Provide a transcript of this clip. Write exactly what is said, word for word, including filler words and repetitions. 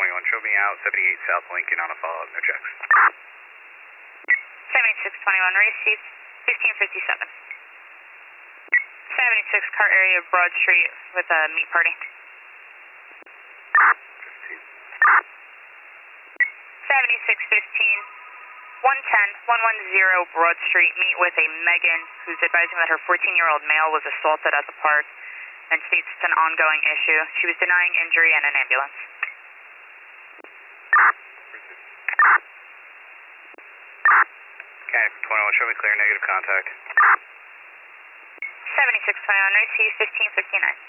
twenty-one, show me out, seventy-eight South Lincoln on a follow-up, no checks. seventy-six twenty-one, received, fifteen fifty-seven. seventy-six car area, Broad Street with a meat party. fifteen. seventy-six fifteen, one ten, one ten Broad Street, meet with a Megan who's advising that her fourteen-year-old male was assaulted at the park and states it's an ongoing issue. She was denying injury and an ambulance. Okay, twenty-one, show me clear, negative contact. seventy-six twenty-one, receive, fifteen fifty-nine.